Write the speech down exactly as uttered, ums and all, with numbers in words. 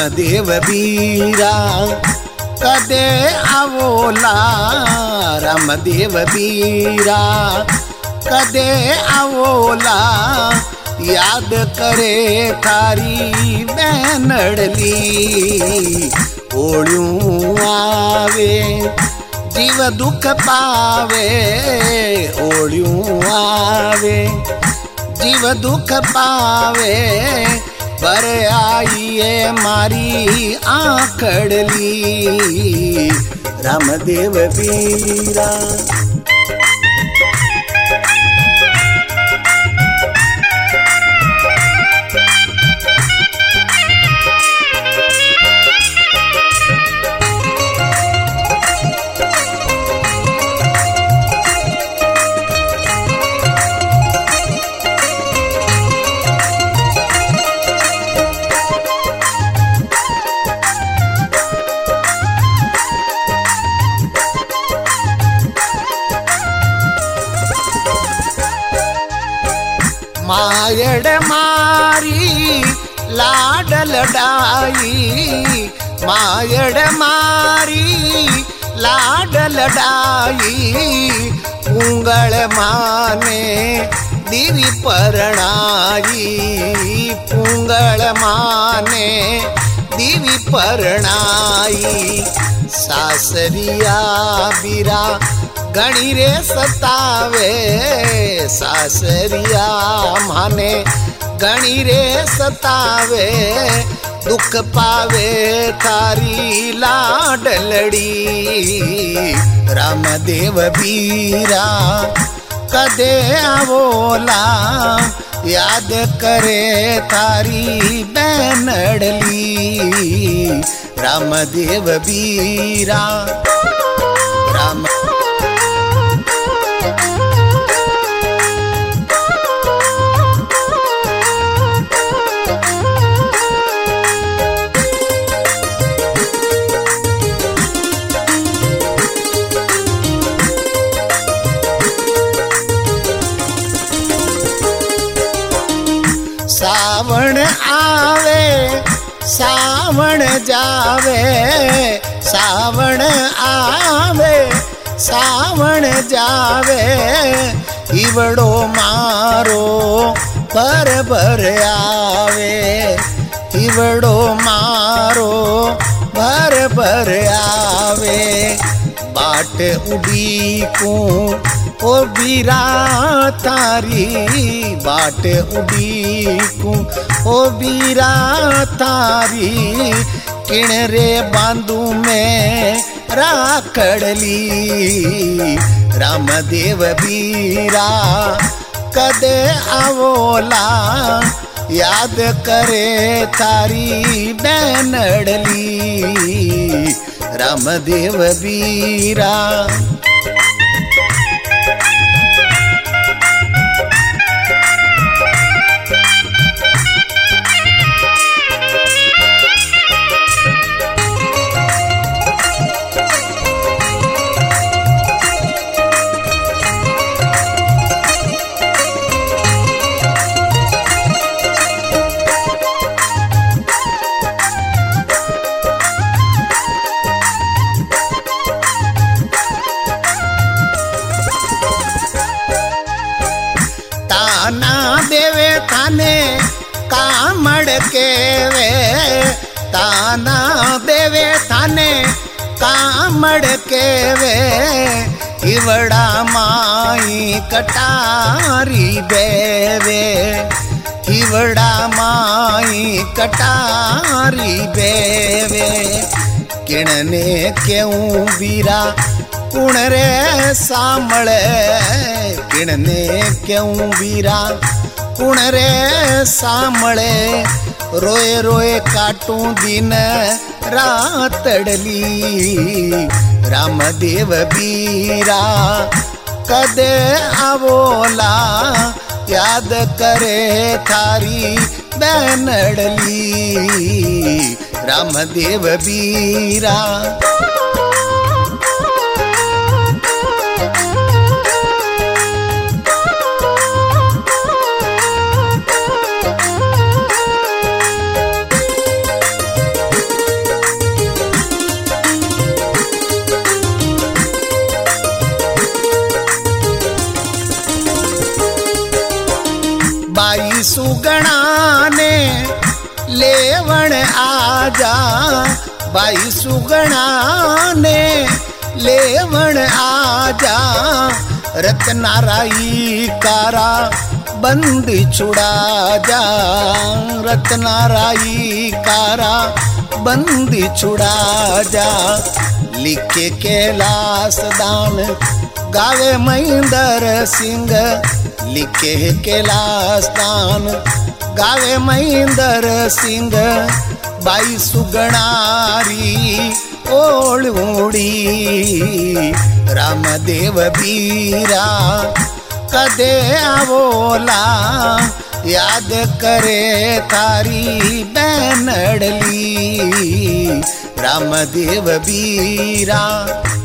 रामदेव बीरा कदे आवोला, रामदेव बीरा कदे आवोला, याद करे थारी बैनड़ली। ओळ्यूं आवे जीव दुख पावे, ओळ्यूं आवे जीव दुख पावे, पर आईए मारी आंकड़ली। रामदेव बीरा मायड़ मारी लाड लडाई, मायड़ मारी लाड लडाई, पुंगल माने दीवी परणाई, पुंगल माने दीवी परणाई। सासरिया बीरा घणी रे सतावे, सासरिया माने घणी रे सतावे, दुख पावे थारी लाडलड़ी। रामदेव बीरा कदे आवोला, याद करे थारी बैनड़ली। रामदेव बीरा राम सावण आवे सावण जावे, सावण आवे सावण जावे, ईवड़ो मारो भर भर आवे, ईवड़ो मारो भर भर आवे। बाट उड़ी को ओ बीरा तारी, बाट उड़ी को ओ बीरा तारी, किण रे बांधू में राखड़ली। रामदेव बीरा कदे आवोला, याद करे थारी बैनड़ली। रामदेव बीरा ताना देवे थाने कामड़ के वे, ताना देवे थाने कामड़ के वे, इवड़ा माई कटारी बेवे, इवड़ा माई कटारी बेवे। किणने क्यों बीरा कुण रे सामळे, किणने क्यों बीरा कुण रे सामळे, रोए रोए काटूं दिन रातड़ली। रामदेव बीरा कदे आवोला, याद करे थारी बैनड़ली। रामदेव बीरा सुगणा ने लेवण आजा, बाई सुगणा ने लेवण आजा, रत्नाराई कारा बंदी छुड़ा जा, रत्नाराई कारा बंदी छुड़ा जा। लिखे कैलाश दान गावे महेंद्र सिंह, लिखे कैलाश दान गावे महेंद्र सिंह, बाई सुगणारी ओळूड़ी। रामदेव बीरा कदे आवोला, याद करे थारी बैनडली। रामदेव बीरा